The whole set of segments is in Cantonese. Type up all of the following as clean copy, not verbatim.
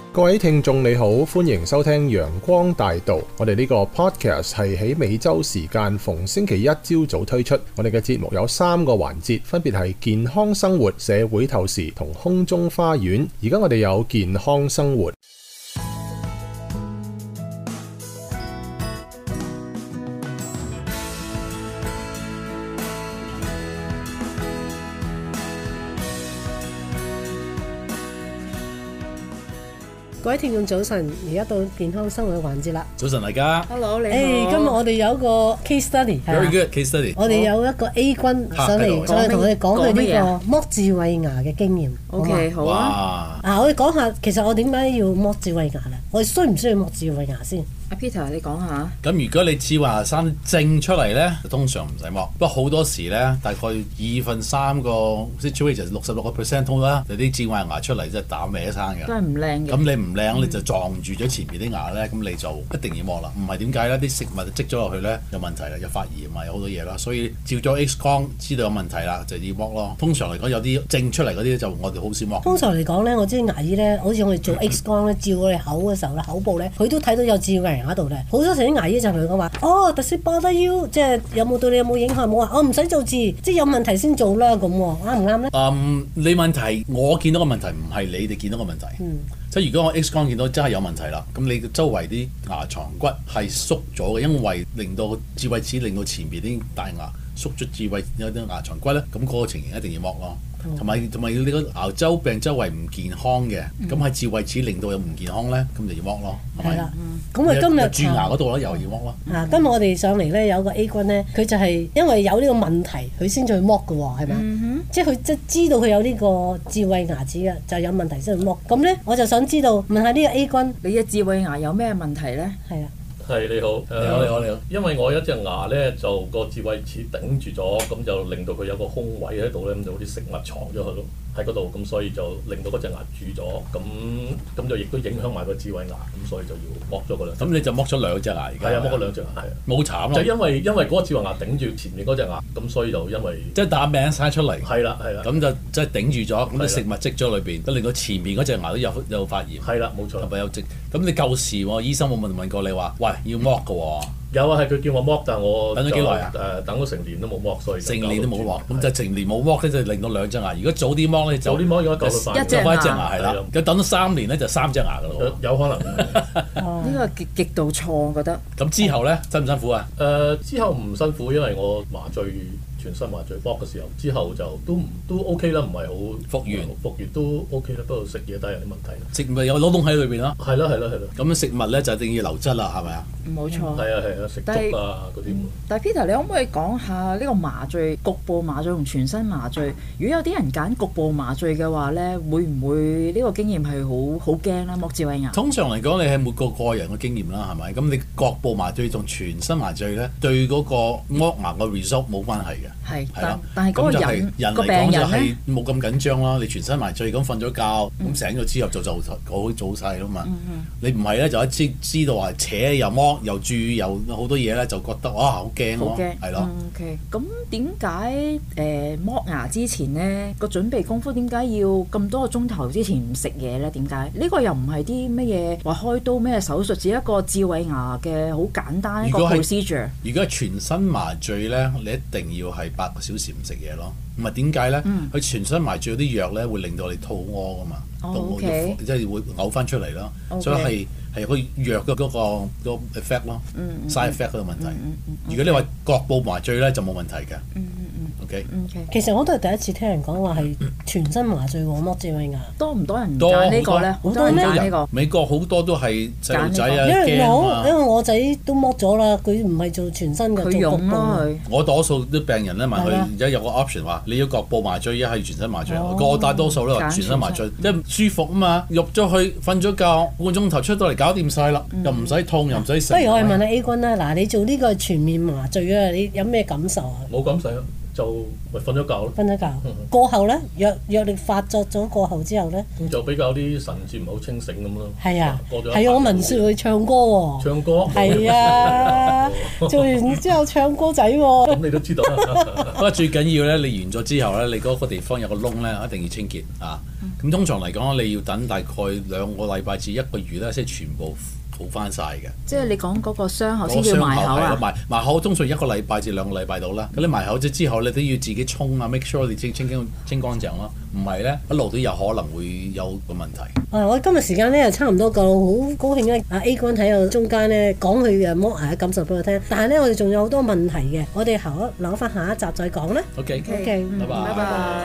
各位聽眾你好，歡迎收聽陽光大道。我哋呢個 podcast 係喺美洲時間逢星期一朝早推出。我哋嘅節目有3個環節，分別係健康生活、社會透視同空中花園。而家我哋有健康生活。 各位聽眾早晨，而家到健康生活嘅環節啦。 早晨大家 ，Hello 你好。 今日我哋有一個 case study，Very good case study。 我哋有一個 A 君上嚟，同我哋講佢呢個剝智慧牙嘅經驗。 OK，好啊。 我哋講下，其實我點解要剝智慧牙咧？我哋需唔需要剝智慧牙先？ 阿 Peter， 你講下。 咁如果你智慧牙生正出嚟咧，通常唔使剝。不過好多時咧，大概2/3個 situation 66%通啦，你啲智慧牙出嚟即係打歪生嘅。 都係唔靚嘅。 咁你唔靚，你就撞住咗前面啲牙咧，咁你就一定要剝啦。唔係點解咧？啲食物積咗落去咧，有問題啦，有發炎啊，有好多嘢啦。所以照咗 X 光知道有問題啦，就要剝咯。通常嚟講，有啲正出嚟嗰啲就我哋好少剝。 通常嚟講咧，我知牙醫咧，好似我哋做 X 光咧，照我哋口嘅時候咧，口部咧，佢都睇到有智慧牙喺度咧。好多時啲牙醫就同佢講話，does it bother you？即係有冇對你有冇影響？冇話我唔使做治，即係有問題先做啦咁喎，啱唔啱咧？ 你問題我見到個問題唔係你哋見到個問題。即係如果我 X 光見到真係有問題啦，咁你周圍啲牙床骨係縮咗嘅，因為令到智慧齒令到前邊啲大牙縮咗智慧有啲牙床骨咧，咁嗰個情形一定要剝咯。同埋你個牙周病周圍唔健康嘅，咁喺智慧齒令到有唔健康咧，咁就要剝咯，係咪？ 咁我今日蛀牙嗰度咧又要剝咯。 今日我哋上嚟咧有個 A 君咧，佢就係因為有呢個問題，佢先去剝嘅喎，係咪？即係佢即係知道佢有呢個智慧牙齒嘅，就有問題先去剝。咁咧我就想知道問下呢個 A 君， 你嘅智慧牙有咩問題咧？ 係啊。 係你好， 你好。 因為我一隻牙咧就個智慧齒頂住咗，咁就令到佢有個空位喺度咧，咁就好似食物藏咗喺嗰度，咁所以就令到嗰隻牙蛀咗，咁就亦都影響埋個智慧牙，咁所以就要剝咗嗰兩隻。 咁你就剝咗2隻牙而家？ 係啊，剝咗2隻牙，係啊。 冇慘咯。 就因為嗰個智慧牙頂住前面嗰隻牙，咁所以就因為即係打名晒出嚟。 係啦。 咁就即係頂住咗，咁啲食物積咗裏邊，都令到前面嗰隻牙都有發炎。 係啦，冇錯。 係咪有積？咁你舊時喎，醫生冇問過你話，喂要剝㗎喎？ 有啊，係佢叫我剝，但係我等咗幾耐啊？ 等咗成年都冇剝，所以成年都冇剝，咁就成年冇剝咧，就令到2隻牙。如果早啲剝咧， 早啲剝應該夠一隻牙係啦。咁等咗3年咧，就3隻牙㗎咯。 有可能。 呢個極度錯，我覺得。 咁之後咧，辛唔辛苦啊？ 之後唔辛苦，因為我全身麻醉剝嘅時候，之後就都 OK 啦，唔係好復原都 OK 啦，不過食嘢都係有啲問題啦。 食物有攞窿喺裏邊咯。係咯。咁食物咧就一定要流質啦，係咪啊？ 冇錯。 係啊，食粥啊嗰啲。 但係 Peter，你可唔可以講下呢個麻醉、局部麻醉同全身麻醉？如果有啲人揀局部麻醉嘅話咧，會唔會呢個經驗係好驚咧？剝智慧牙。通常嚟講，你係每個人嘅經驗啦，係咪？咁你局部麻醉同全身麻醉咧，對嗰個剝牙個 result 冇關係嘅。 係，但係嗰個人個病人咧冇咁緊張啦。你全身麻醉咁瞓咗覺，咁醒咗之後就好早晒啦嘛。你唔係咧，就一知道話扯又剝又蛀又好多嘢咧，就覺得哇好驚咯，係咯。 OK，咁點解剝牙之前咧個準備功夫點解要咁多個鐘頭之前唔食嘢咧？點解呢個又唔係啲乜嘢話開刀咩手術，只一個智慧牙嘅好簡單一個 procedure。 如果係全身麻醉咧，你一定要係8個小時唔食嘢咯。唔係點解咧？佢全身麻醉嗰啲藥咧會令到你肚屙噶嘛，即係會嘔翻出嚟咯。所以係個藥嘅嗰個 effect 咯，side effect 嗰個問題。如果你話局部麻醉咧就冇問題嘅。OK， 其實我都係第一次聽人講話係全身麻醉喎剝智慧牙。 多唔多人揀呢個咧？好多人揀呢個。 美國好多都係細路仔啊， 因為我仔都剝咗啦，佢唔係做全身嘅，做局部。 我多數啲病人咧問佢，而家有個 option 話你要局部麻醉，一係全身麻醉。個大多數都話全身麻醉，即係舒服啊嘛，入咗去瞓咗覺半個鐘頭出到嚟搞掂晒啦，又唔使痛又唔使食。 不如我哋問下 A 君啦，嗱，你做呢個全面麻醉啊，你有咩感受啊？ 冇感受啊。 就咪瞓咗覺咯。 瞓咗覺。過後咧，藥力發作咗過後之後咧， 咁就比較啲神志唔係好清醒咁咯。 係啊， 過咗一係啊，我排聞説佢唱歌喎。 唱歌係啊，做完之後唱歌仔喎。 咁你都知道啦。 不過最緊要咧，你完咗之後咧，你嗰個地方有個窿咧，一定要清潔啊。咁通常嚟講，你要等大概2個禮拜至1個月咧，先全部好翻晒嘅。 即係你講嗰個傷口先要埋口啊？ 埋口通常1個禮拜至2個禮拜到啦。咁你埋口之後，你都要自己沖啊 ，make sure 你清乾淨咯。唔係咧，一路都有可能會有個問題。 我今日時間咧又差唔多夠，好高興咧！阿 A 君睇到中間咧講佢嘅剝牙嘅感受俾我聽，但係咧我哋仲有好多問題嘅，我哋留翻下一集再講啦。 OK， 拜拜。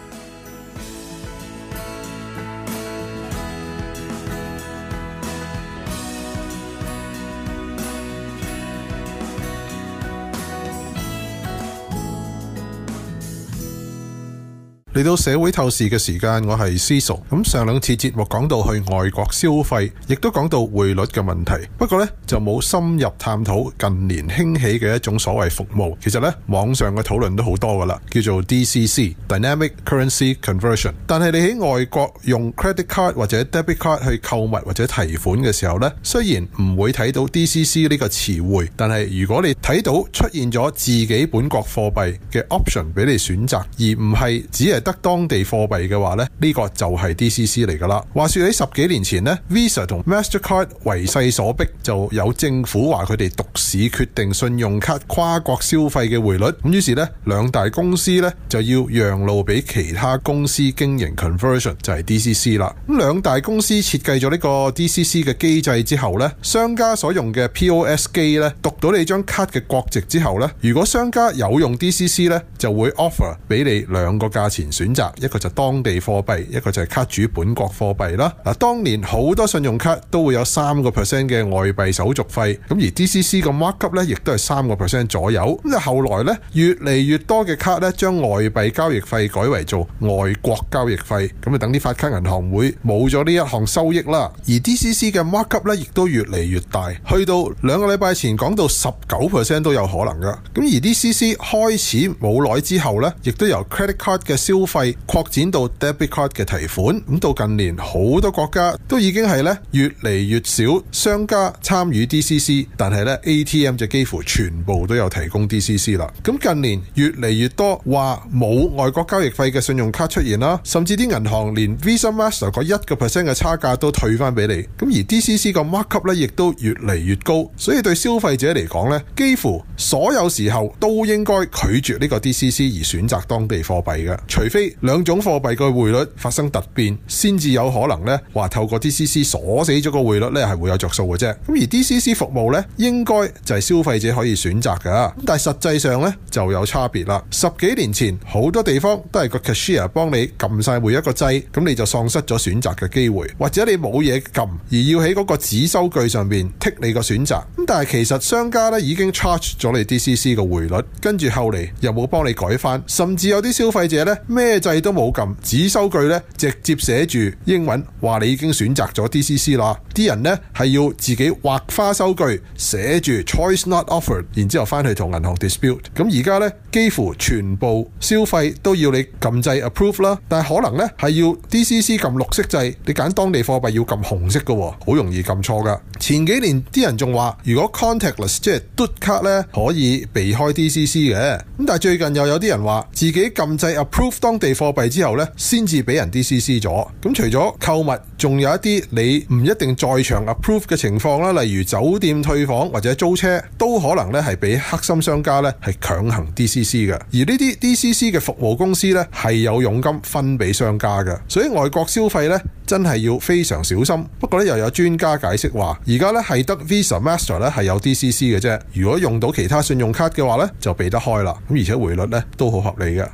嚟到社會透視嘅時間，我係思熟。咁上2次節目講到去外國消費，亦都講到匯率嘅問題。不過呢，就冇深入探討近年興起嘅一種所謂服務。其實呢，網上嘅討論都好多噶啦，叫做 DCC（Dynamic Currency Conversion）。但係你喺外國用 credit card 或者 debit card 去購物或者提款嘅時候呢，雖然唔會睇到 DCC 呢個詞彙，但係如果你睇到出現咗自己本國貨幣嘅 option 俾你選擇，而唔係只係得當地貨幣嘅話呢，呢個就係 DCC 嚟噶啦。話說喺10幾年前呢， Visa 同 Mastercard 為勢所逼，就有政府話佢哋獨市決定信用卡跨國消費嘅匯率。咁於是呢，兩大公司呢就要讓路俾其他公司經營 conversion， 就係 DCC 啦。咁兩大公司設計咗呢個 DCC 嘅機制之後呢，商家所用嘅 POS 機呢，讀到你張卡嘅國籍之後呢，如果商家有用 DCC 呢，就會 offer 俾你2個價錢選擇，一個就當地貨幣，一個就係卡主本國貨幣啦。嗱，當年好多信用卡都會有3% 嘅外幣手續費，咁而 DCC 個 markup 咧，亦都係3% 左右。咁就後來咧，越嚟越多嘅卡咧，將外幣交易費改為做外國交易費，咁啊等啲發卡銀行會冇咗呢一項收益啦。而 DCC 嘅 markup 咧，亦都越嚟越大，去到2個禮拜前講到19% 都有可能噶。咁而 DCC 開始冇耐之後咧，亦都由 credit card 嘅消費擴展到 debit card 嘅提款。咁到近年好多國家都已經係咧越嚟越少商家參與 DCC， 但係咧 ATM 就幾乎全部都有提供 DCC 啦。咁近年越嚟越多話冇外國交易費嘅信用卡出現啦，甚至啲銀行連 Visa Master 嗰1% 嘅差價都退翻俾你。咁而 DCC 個 markup 咧亦都越嚟越高，所以對消費者嚟講咧，幾乎所有時候都應該拒絕呢個 DCC 而選擇當地貨幣嘅，除非兩種貨幣嘅匯率發生突變，先至有可能咧話透過 DCC 鎖死咗個匯率咧係會有着數嘅啫。咁而 DCC 服務咧應該就係消費者可以選擇噶，但係實際上咧就有差別啦。10幾年前好多地方都係個 cashier 幫你撳晒每一個掣，咁你就喪失咗選擇嘅機會，或者你冇嘢撳而要喺嗰個紙收據上面剔你個選擇。咁但係其實商家咧已經 charge 咗你 DCC 個匯率，跟住後嚟又冇幫你改翻，甚至有啲消費者咧咩掣都冇撳，紙收據咧直接寫住英文話你已經選擇咗 DCC 啦。啲人咧係要自己畫花收據，寫住 choice not offered， 然之後翻去同銀行 dispute。咁而家咧幾乎全部消費都要你撳掣 approve 啦，但係可能咧係要 DCC 撳綠色掣，你揀當地貨幣要撳紅色嘅，好容易撳錯噶。前幾年啲人仲話如果 contactless 即係嘟卡咧可以避開 DCC 嘅，咁但係最近又有啲人話自己撳掣 approve 當地貨幣之後咧先至俾人 DCC 咗。咁除咗購物，仲有一啲你唔一定在場 approve 嘅情況啦，例如酒店退房或者租車，都可能咧係俾黑心商家咧係強行 DCC 嘅。而呢啲 DCC 嘅服務公司咧係有佣金分俾商家嘅，所以外國消費咧真係要非常小心。不過咧又有專家解釋話，而家咧係得 Visa Master 咧係有 DCC 嘅啫，如果用到其他信用卡嘅話咧就避得開啦。咁而且匯率咧都好合理嘅。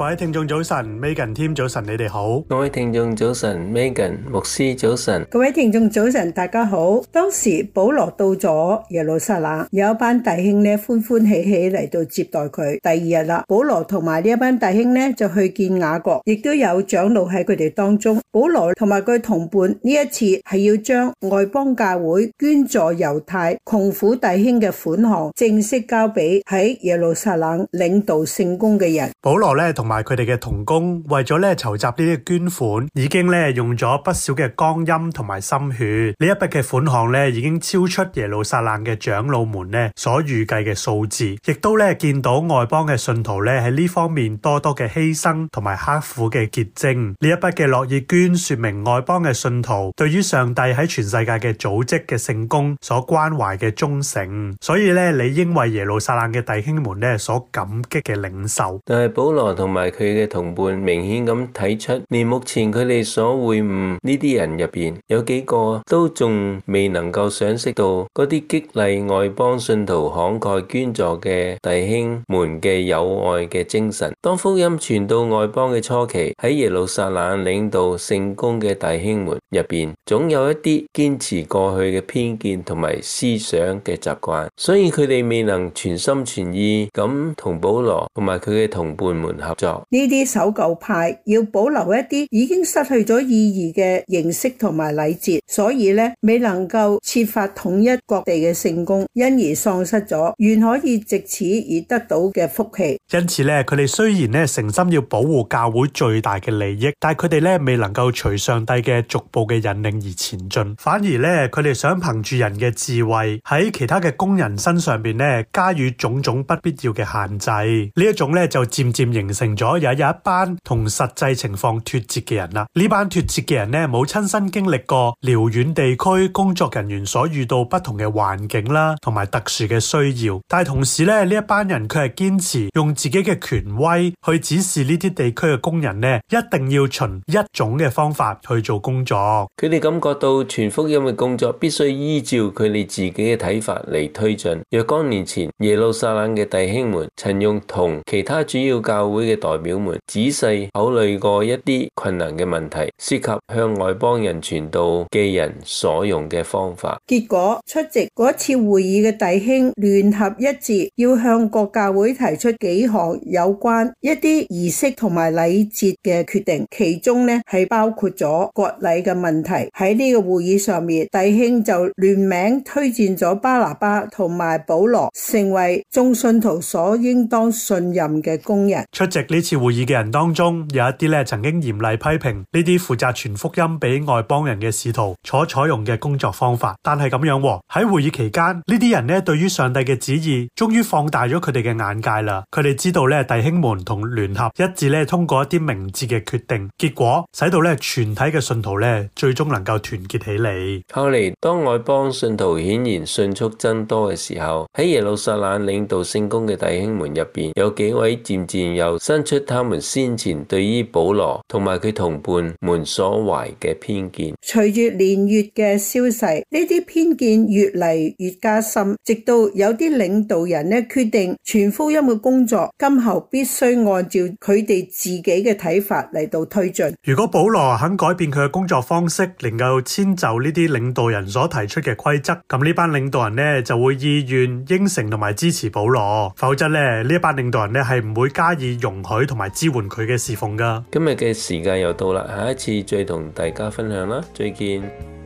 各位聽眾早晨 ，Megan Team 早晨，你哋好。 各位聽眾早晨 ，Megan 牧師早晨。 各位聽眾早晨，大家好。當時保羅到咗耶路撒冷，有一班弟兄咧歡歡喜喜嚟到接待佢。第二日啦，保羅同埋呢一班弟兄咧就去見雅各，亦都有長老喺佢哋當中。保羅同埋佢同伴呢一次係要將外邦教會捐助猶太窮苦弟兄嘅款項正式交俾喺耶路撒冷領導聖工嘅人。 保羅咧同埋佢哋嘅同工為咗咧籌集呢啲捐款，已經咧用咗不少嘅光陰同埋心血。呢一筆嘅款項咧已經超出耶路撒冷嘅長老們咧所預計嘅數字，亦都咧見到外邦嘅信徒咧喺呢方面多多嘅犧牲同埋刻苦嘅結晶。呢一筆嘅樂意捐，說明外邦嘅信徒對於上帝喺全世界嘅組織嘅聖工所關懷嘅忠誠，所以咧理應為耶路撒冷嘅弟兄們咧所感激嘅領受。 但係保羅同埋佢嘅同伴明顯咁睇出，連目前佢哋所會晤呢啲人入邊，有幾個都仲未能夠賞識到嗰啲激勵外邦信徒慷慨捐助嘅弟兄們嘅友愛嘅精神。當福音傳到外邦嘅初期，喺耶路撒冷領導聖工嘅弟兄們入邊，總有一啲堅持過去嘅偏見同埋思想嘅習慣，所以佢哋未能全心全意咁同保羅同埋佢嘅同伴們合作。 呢啲守舊派要保留一啲已經失去咗意義嘅形式同埋禮節，所以咧未能夠設法統一各地嘅聖工，因而喪失咗原可以藉此而得到嘅福氣。 因此咧，佢哋雖然咧誠心要保護教會最大嘅利益，但係佢哋咧未能夠隨上帝嘅逐步嘅引領而前進，反而咧佢哋想憑住人嘅智慧喺其他嘅工人身上邊咧加予種種不必要嘅限制。呢一種咧就漸漸形成咗有一班同實際情況脫節嘅人啦。呢班脫節嘅人咧冇親身經歷過遼遠地區工作人員所遇到不同嘅環境啦，同埋特殊嘅需要，但係同時咧呢一班人佢係堅持用自己嘅權威去指示呢啲地區嘅工人咧，一定要循一種嘅方法去做工作。 佢哋感覺到傳福音嘅工作必須依照佢哋自己嘅睇法嚟推進。若干年前，耶路撒冷嘅弟兄們曾用同其他主要教會嘅代表們仔細考慮過一啲困難嘅問題，涉及向外邦人傳道嘅人所用嘅方法。 結果出席嗰次會議嘅弟兄聯合一致，要向各教會提出幾項有關一啲儀式同埋禮節嘅決定，其中呢係包括咗割禮嘅問題。喺呢個會議上面，弟兄就聯名推薦咗巴拿巴同埋保羅成為眾信徒所應當信任嘅工人。 出席呢次會議嘅人當中，有一啲咧曾經嚴厲批評呢啲負責傳福音俾外邦人嘅使徒所採用嘅工作方法。但係咁樣喺會議期間，呢啲人咧對於上帝嘅旨意終於放大咗佢哋嘅眼界啦。佢哋知道咧弟兄們同聯合一致咧通過一啲明智嘅決定，結果使到咧全體嘅信徒咧最終能夠團結起嚟。 後嚟當外邦信徒顯然迅速增多嘅時候，喺耶路撒冷領導聖工嘅弟兄們入邊，有幾位漸漸又生出他們先前對於保羅同埋佢同伴們所懷嘅偏見。 隨住年月嘅消逝，呢啲偏見越嚟越加深，直到有啲領導人咧決定傳福音嘅工作今後必須按照佢哋自己嘅睇法嚟到推進。 如果保羅肯改變佢嘅工作方式，能夠遷就呢啲領導人所提出嘅規則，咁呢班領導人咧就會意願應承同埋支持保羅，否則咧呢一班領導人咧係唔會加以容許同埋支援佢嘅侍奉噶。 今日嘅時間又到啦，下一次再同大家分享啦，再見。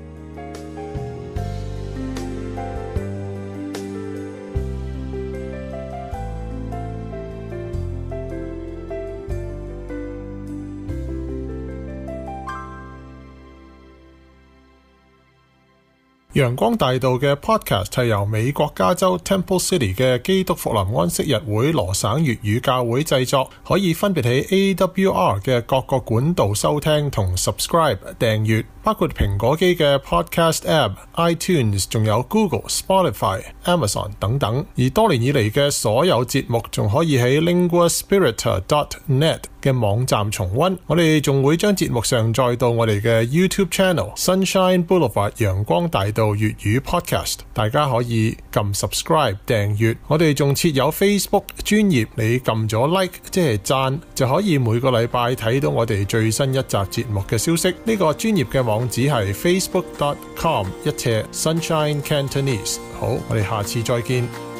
陽光大道嘅 podcast 係由美國加州 Temple City 嘅基督復臨安息日會羅省粵語教會製作，可以分別喺AWR 嘅各個管道收聽同 subscribe 訂閱。 包括蘋果機嘅 Podcast App、iTunes， 仲有 Google、Spotify、Amazon 等等。而多年以嚟嘅所有節目仲可以喺 linguaspirit.net 嘅網站重溫。我哋仲會將節目上載到我哋嘅 YouTube Channel Sunshine Boulevard 陽光大道粵語 Podcast， 大家可以撳 subscribe 訂閱。我哋仲設有 Facebook 專頁，你撳咗 like 即係讚，就可以每個禮拜睇到我哋最新一集節目嘅消息。呢個專頁嘅網址係 facebook.com/Sunshine Cantonese。好，我哋下次再見。